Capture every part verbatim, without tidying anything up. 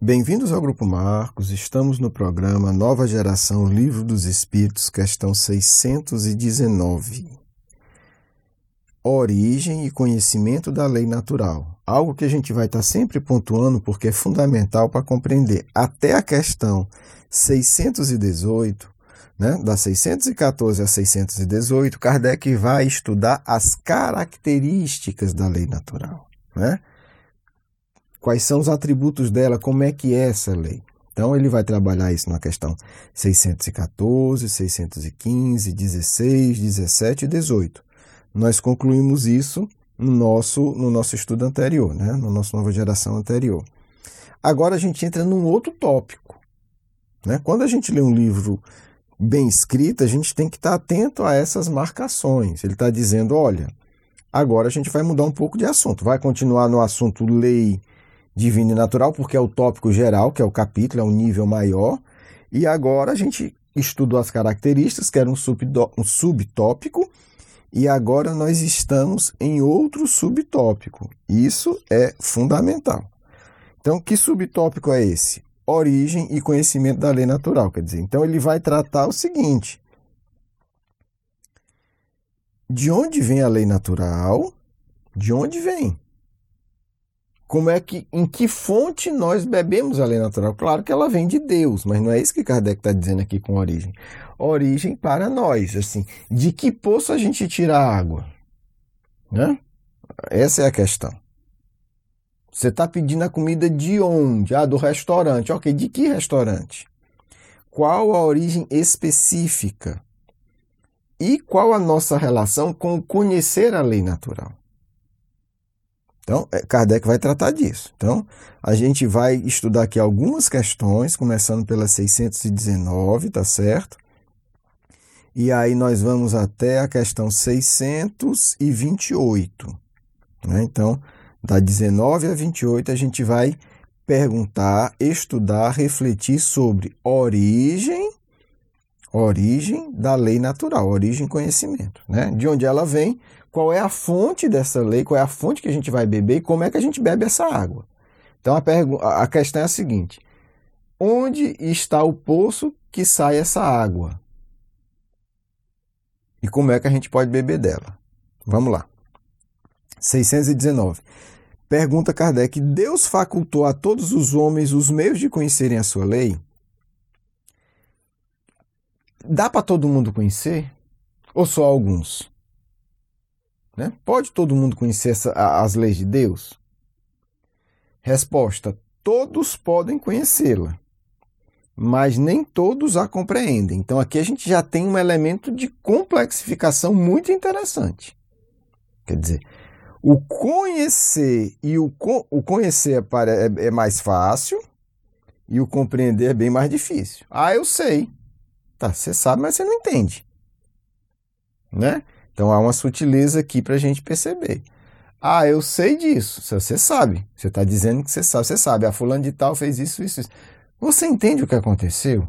Bem-vindos ao Grupo Marcos, estamos no programa Nova Geração Livro dos Espíritos, questão seiscentos e dezenove. Origem e conhecimento da lei natural. Algo que a gente vai estar sempre pontuando porque é fundamental para compreender. Até a questão seiscentos e dezoito, né, da seiscentos e quatorze a seiscentos e dezoito, Kardec vai estudar as características da lei natural, né? Quais são os atributos dela, como é que é essa lei. Então ele vai trabalhar isso na questão seiscentos e quatorze, seiscentos e quinze, dezesseis, dezessete e dezoito. Nós concluímos isso no nosso, no nosso estudo anterior, né? No nosso Nova Geração anterior. Agora a gente entra num outro tópico, né? Quando a gente lê um livro bem escrito, a gente tem que estar atento a essas marcações. Ele está dizendo, olha, agora a gente vai mudar um pouco de assunto. Vai continuar no assunto lei divina e natural, porque é o tópico geral, que é o capítulo, é um nível maior. E agora a gente estudou as características, que era um, subdó- um subtópico, e agora nós estamos em outro subtópico. Isso é fundamental. Então, que subtópico é esse? Origem e conhecimento da lei natural. Quer dizer, então ele vai tratar o seguinte: de onde vem a lei natural? De onde vem? Como é que, em que fonte nós bebemos a lei natural? Claro que ela vem de Deus, mas não é isso que Kardec está dizendo aqui com origem. Origem para nós, assim, de que poço a gente tira a água? Né? Essa é a questão. Você está pedindo a comida de onde? Ah, do restaurante. Ok, de que restaurante? Qual a origem específica? E qual a nossa relação com conhecer a lei natural? Então, Kardec vai tratar disso. Então, a gente vai estudar aqui algumas questões, começando pela seiscentos e dezenove, tá certo? E aí nós vamos até a questão seiscentos e vinte e oito. Né? Então, da dezenove a vinte e oito, a gente vai perguntar, estudar, refletir sobre origem, origem da lei natural, origem e conhecimento, né? De onde ela vem, qual é a fonte dessa lei, qual é a fonte que a gente vai beber e como é que a gente bebe essa água. Então a, pergu- a questão é a seguinte: onde está o poço que sai essa água? E como é que a gente pode beber dela? Vamos lá. seiscentos e dezenove. Pergunta Kardec: Deus facultou a todos os homens os meios de conhecerem a sua lei? Dá para todo mundo conhecer? Ou só alguns? Né? Pode todo mundo conhecer essa, as leis de Deus? Resposta: todos podem conhecê-la, mas nem todos a compreendem. Então aqui a gente já tem um elemento de complexificação muito interessante. Quer dizer, o conhecer e o, o conhecer é, é mais fácil e o compreender é bem mais difícil. Ah, eu sei. Tá, você sabe, mas você não entende. Né? Então há uma sutileza aqui para a gente perceber. Ah, eu sei disso. Você sabe. Você está dizendo que você sabe. Você sabe. A fulano de tal fez isso, isso, isso. Você entende o que aconteceu?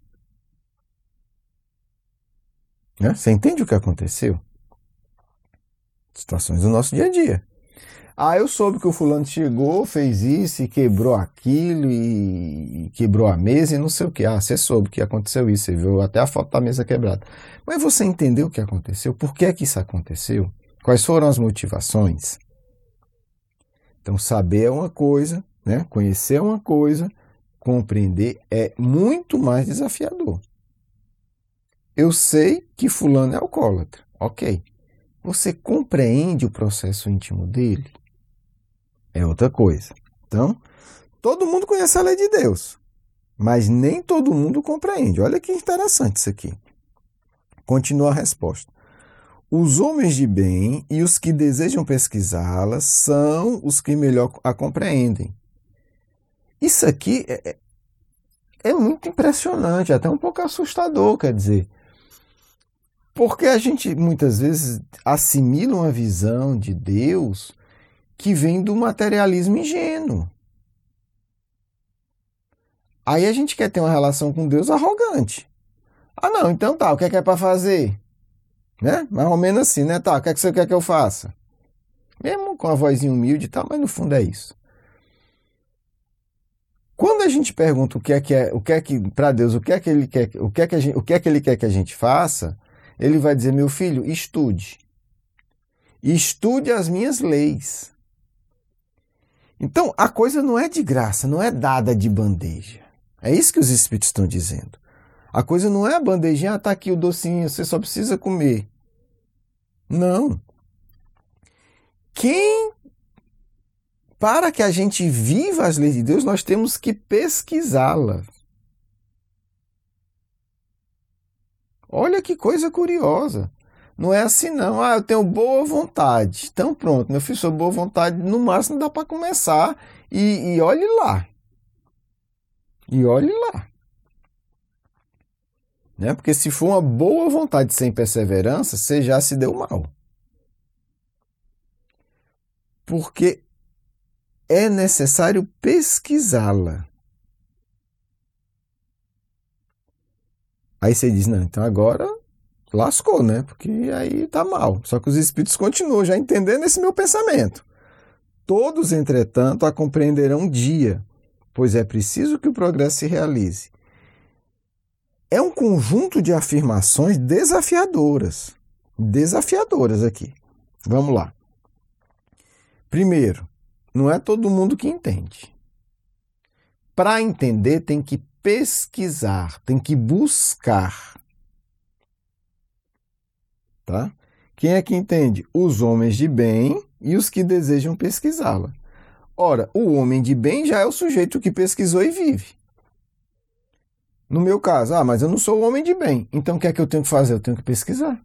Né? Você entende o que aconteceu? Situações do nosso dia a dia. Ah, eu soube que o fulano chegou, fez isso e quebrou aquilo e quebrou a mesa e não sei o que. Ah, você soube que aconteceu isso, você viu até a foto da mesa quebrada. Mas você entendeu o que aconteceu? Por que é que isso aconteceu? Quais foram as motivações? Então, saber é uma coisa, né? Conhecer é uma coisa, compreender é muito mais desafiador. Eu sei que fulano é alcoólatra. Ok. Você compreende o processo íntimo dele? É outra coisa. Então, todo mundo conhece a lei de Deus, mas nem todo mundo compreende. Olha que interessante isso aqui. Continua a resposta. Os homens de bem e os que desejam pesquisá-la são os que melhor a compreendem. Isso aqui é, é muito impressionante, até um pouco assustador, quer dizer. Porque a gente muitas vezes assimila uma visão de Deus que vem do materialismo ingênuo. Aí a gente quer ter uma relação com Deus arrogante. Ah, não, então tá, o que é que é para fazer? Né? Mais ou menos assim, né? Tá, o que é que você quer que eu faça? Mesmo com a vozinha humilde e tal, mas no fundo é isso. Quando a gente pergunta o que é que é, o que é que para Deus, o que é que ele quer, o que é que a gente, o que é que ele quer que a gente faça, ele vai dizer: meu filho, estude. Estude as minhas leis. Então, a coisa não é de graça, não é dada de bandeja. É isso que os Espíritos estão dizendo. A coisa não é a bandejinha, ah, tá aqui o docinho, você só precisa comer. Não. Quem, para que a gente viva as leis de Deus, nós temos que pesquisá-las. Olha que coisa curiosa. Não é assim não, ah, eu tenho boa vontade. Então pronto, meu filho, sua boa vontade, no máximo dá para começar e, e olhe lá. E olhe lá. Né? Porque se for uma boa vontade sem perseverança, você já se deu mal. Porque é necessário pesquisá-la. Aí você diz, não, então agora lascou, né? Porque aí tá mal. Só que os espíritos continuam já entendendo esse meu pensamento. Todos, entretanto, a compreenderão um dia, pois é preciso que o progresso se realize. É um conjunto de afirmações desafiadoras. Desafiadoras aqui. Vamos lá. Primeiro, não é todo mundo que entende. Para entender, tem que pesquisar, tem que buscar. Tá? Quem é que entende? Os homens de bem e os que desejam pesquisá-la. Ora, o homem de bem já é o sujeito que pesquisou e vive. No meu caso, ah, mas eu não sou o homem de bem. Então o que é que eu tenho que fazer? Eu tenho que pesquisar.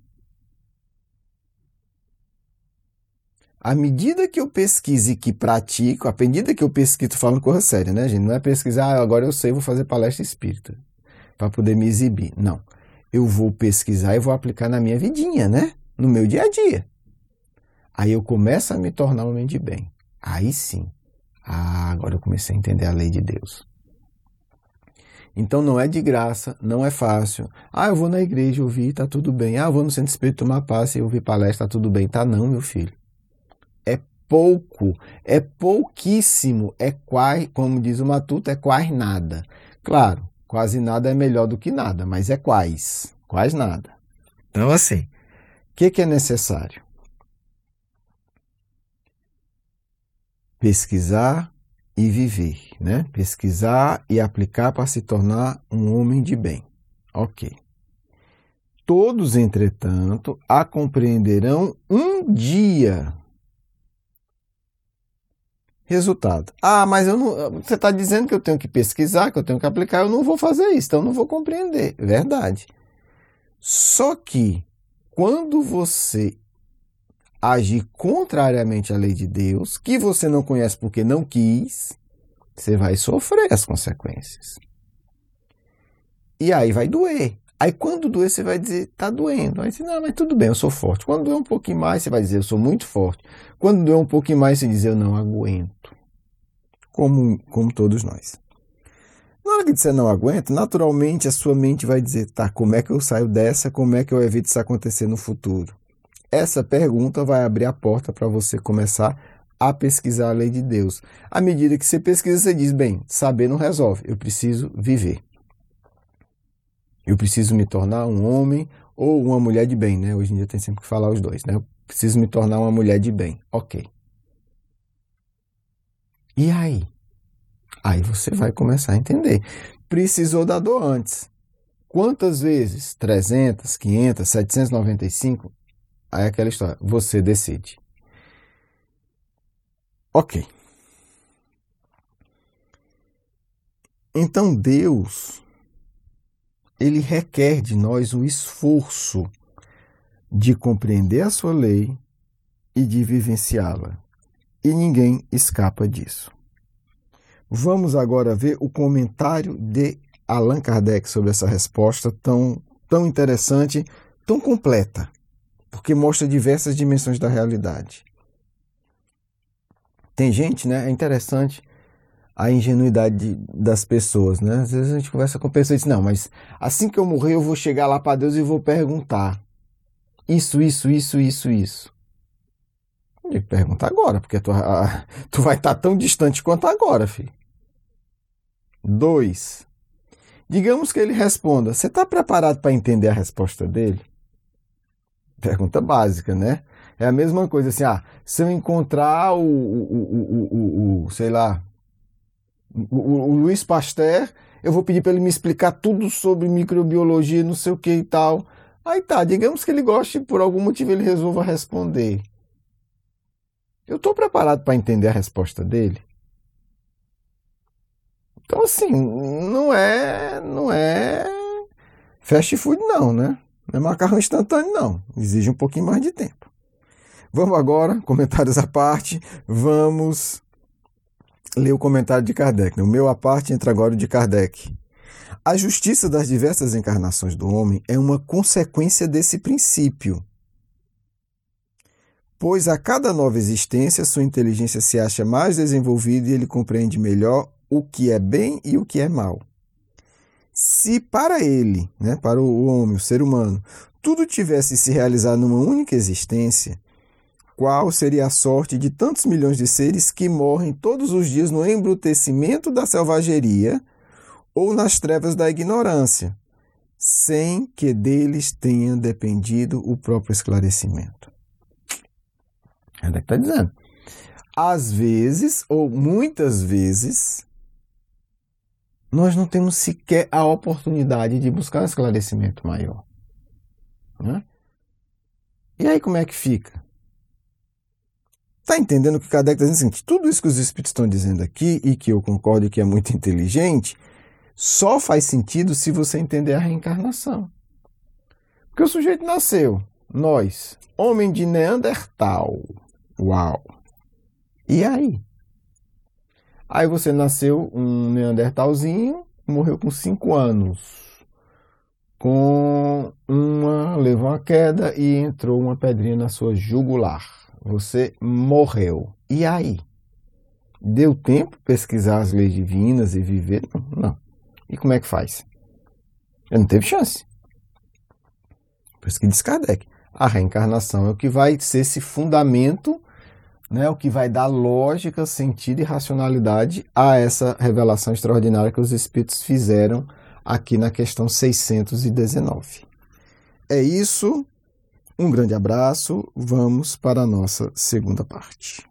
À medida que eu pesquiso e que pratico, à medida que eu pesquiso, falando coisa séria, né, gente? Não é pesquisar, ah, agora eu sei, vou fazer palestra espírita para poder me exibir. Não. Eu vou pesquisar e vou aplicar na minha vidinha, né? No meu dia a dia. Aí eu começo a me tornar um homem de bem. Aí sim. Ah, agora eu comecei a entender a lei de Deus. Então não é de graça, não é fácil. Ah, eu vou na igreja ouvir, tá tudo bem. Ah, eu vou no centro espírita tomar passe e ouvir palestra, tá tudo bem. Tá não, meu filho. É pouco, é pouquíssimo, é quase, como diz o Matuto, é quase nada. Claro, quase nada é melhor do que nada, mas é quase, quase nada. Então assim, o que, que é necessário? Pesquisar e viver, né? Pesquisar e aplicar para se tornar um homem de bem. Ok. Todos, entretanto, a compreenderão um dia. Resultado. Ah, mas eu não, você está dizendo que eu tenho que pesquisar, que eu tenho que aplicar, eu não vou fazer isso, então eu não vou compreender. Verdade. Só que, quando você agir contrariamente à lei de Deus, que você não conhece porque não quis, você vai sofrer as consequências. E aí vai doer. Aí quando doer, você vai dizer, tá doendo. Aí você, não, mas tudo bem, eu sou forte. Quando doer um pouquinho mais, você vai dizer, eu sou muito forte. Quando doer um pouquinho mais, você diz, eu não aguento. Como, como todos nós. Na hora que você não aguenta, naturalmente a sua mente vai dizer, tá, como é que eu saio dessa? Como é que eu evito isso acontecer no futuro? Essa pergunta vai abrir a porta para você começar a pesquisar a lei de Deus. À medida que você pesquisa, você diz, bem, saber não resolve, eu preciso viver. Eu preciso me tornar um homem ou uma mulher de bem, né? Hoje em dia tem sempre que falar os dois, né? Eu preciso me tornar uma mulher de bem. Ok. E aí? Aí você vai começar a entender. Precisou da dor antes. Quantas vezes? trezentas, quinhentas, setecentas e noventa e cinco? Aí é aquela história. Você decide. Ok. Então Deus, ele requer de nós o esforço de compreender a sua lei e de vivenciá-la. E ninguém escapa disso. Vamos agora ver o comentário de Allan Kardec sobre essa resposta tão, tão interessante, tão completa, porque mostra diversas dimensões da realidade. Tem gente, né? É interessante a ingenuidade de, das pessoas, né? Às vezes a gente conversa com pessoas e diz, não, mas assim que eu morrer eu vou chegar lá para Deus e vou perguntar isso, isso, isso, isso, isso. Eu digo, pergunta agora, porque tu, a, tu vai estar tão distante quanto agora, filho. Dois, digamos que ele responda, você está preparado para entender a resposta dele? Pergunta básica, né? É a mesma coisa assim, ah, se eu encontrar o, o, o, o, o sei lá, o, o, o Luiz Pasteur, eu vou pedir para ele me explicar tudo sobre microbiologia, não sei o que e tal. Aí tá, digamos que ele goste, por algum motivo ele resolva responder. Eu estou preparado para entender a resposta dele? Então, assim, não é, não é fast food não, né? Não é macarrão instantâneo não, exige um pouquinho mais de tempo. Vamos agora, comentários à parte, vamos ler o comentário de Kardec. O meu à parte entra agora o de Kardec. A justiça das diversas encarnações do homem é uma consequência desse princípio, pois a cada nova existência sua inteligência se acha mais desenvolvida e ele compreende melhor o que é bem e o que é mal. Se para ele, né, para o homem, o ser humano, tudo tivesse se realizado numa única existência, qual seria a sorte de tantos milhões de seres que morrem todos os dias no embrutecimento da selvageria ou nas trevas da ignorância, sem que deles tenha dependido o próprio esclarecimento? Ele está dizendo. Às vezes, ou muitas vezes, nós não temos sequer a oportunidade de buscar um esclarecimento maior. Né? E aí como é que fica? Está entendendo que Kardec está dizendo assim, tudo isso que os espíritos estão dizendo aqui, e que eu concordo que é muito inteligente, só faz sentido se você entender a reencarnação. Porque o sujeito nasceu, nós, homem de Neandertal. Uau! E aí? Aí você nasceu um Neandertalzinho, morreu com cinco anos. Com uma, levou uma queda e entrou uma pedrinha na sua jugular. Você morreu. E aí? Deu tempo pesquisar as leis divinas e viver? Não. não. E como é que faz? Ele não teve chance. Por isso que diz Kardec. A reencarnação é o que vai ser esse fundamento, né, o que vai dar lógica, sentido e racionalidade a essa revelação extraordinária que os espíritos fizeram aqui na questão seiscentos e dezenove. É isso. Um grande abraço. Vamos para a nossa segunda parte.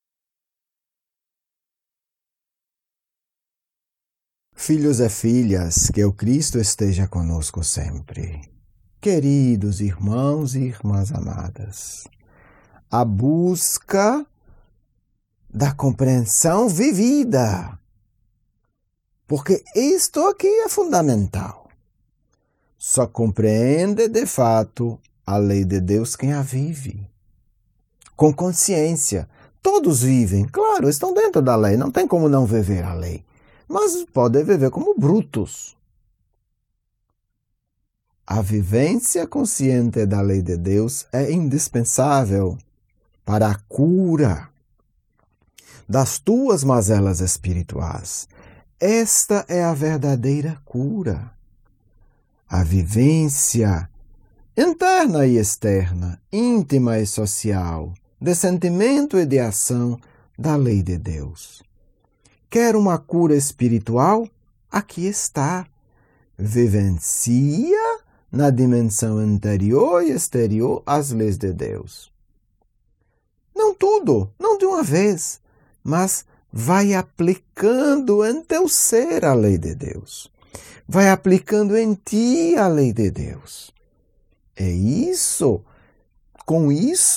Filhos e filhas, que o Cristo esteja conosco sempre. Queridos irmãos e irmãs amadas, a busca da compreensão vivida, porque isto aqui é fundamental. Só compreende de fato a lei de Deus quem a vive, com consciência. Todos vivem, claro, estão dentro da lei, não tem como não viver a lei, mas podem viver como brutos. A vivência consciente da lei de Deus é indispensável para a cura das tuas mazelas espirituais. Esta é a verdadeira cura. A vivência interna e externa, íntima e social, de sentimento e de ação da lei de Deus. Quer uma cura espiritual? Aqui está. Vivencia na dimensão interior e exterior as leis de Deus. Não tudo, não de uma vez, mas vai aplicando em teu ser a lei de Deus. Vai aplicando em ti a lei de Deus. É isso. Com isso,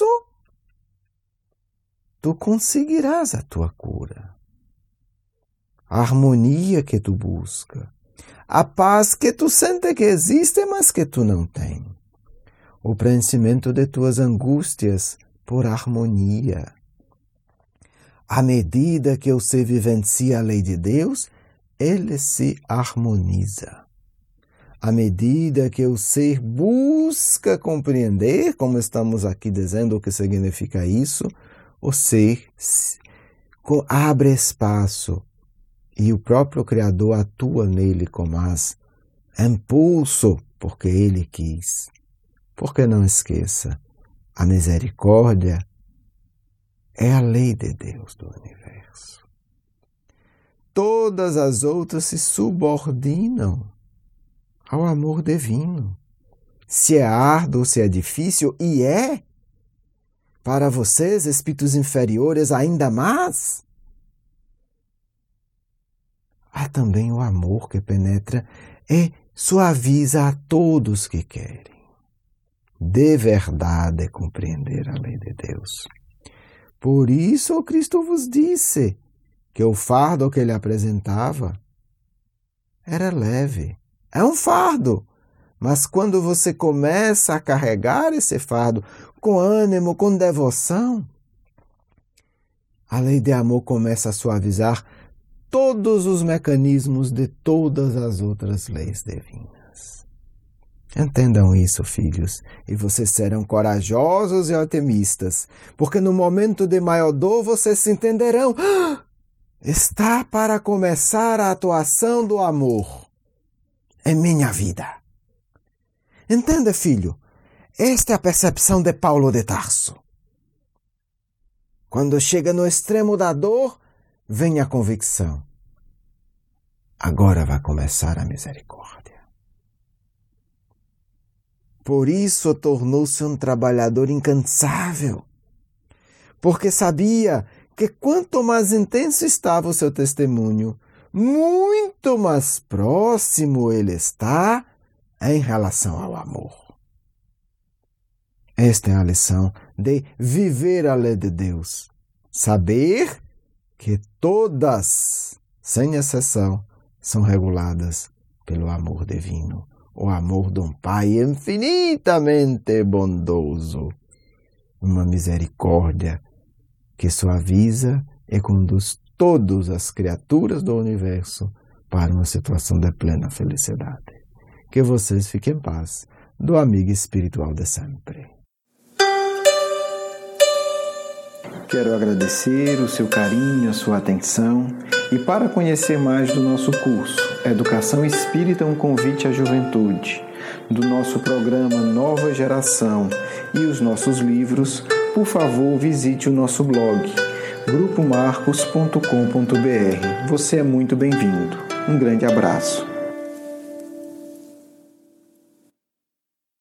tu conseguirás a tua cura. A harmonia que tu busca. A paz que tu sente que existe, mas que tu não tem. O preenchimento de tuas angústias por harmonia. À medida que o ser vivencia a lei de Deus, ele se harmoniza. À medida que o ser busca compreender, como estamos aqui dizendo o que significa isso, o ser abre espaço e o próprio Criador atua nele com mais impulso, porque ele quis. Porque não esqueça, a misericórdia é a lei de Deus do universo. todas as outras se subordinam ao amor divino. Se é árduo, se é difícil, e é, para vocês, espíritos inferiores, ainda mais, há também o amor que penetra e suaviza a todos que querem de verdade compreender a lei de Deus. Por isso o Cristo vos disse que o fardo que ele apresentava era leve. É um fardo, mas quando você começa a carregar esse fardo com ânimo, com devoção, a lei de amor começa a suavizar todos os mecanismos de todas as outras leis divinas. Entendam isso, filhos, e vocês serão corajosos e otimistas, porque no momento de maior dor vocês se entenderão. Ah, está para começar a atuação do amor em minha vida. Entenda, filho, esta é a percepção de Paulo de Tarso. Quando chega no extremo da dor, vem a convicção. Agora vai começar a misericórdia. Por isso tornou-se um trabalhador incansável, porque sabia que quanto mais intenso estava o seu testemunho, muito mais próximo ele está em relação ao amor. Esta é a lição de viver a lei de Deus. Saber que todas, sem exceção, são reguladas pelo amor divino. O amor de um Pai infinitamente bondoso. Uma misericórdia que suaviza e conduz todas as criaturas do universo para uma situação de plena felicidade. Que vocês fiquem em paz, do amigo espiritual de sempre. Quero agradecer o seu carinho, a sua atenção, e para conhecer mais do nosso curso Educação Espírita, um convite à juventude, do nosso programa Nova Geração e os nossos livros, por favor, visite o nosso blog grupo marcos ponto com ponto br. Você é muito bem-vindo. Um grande abraço.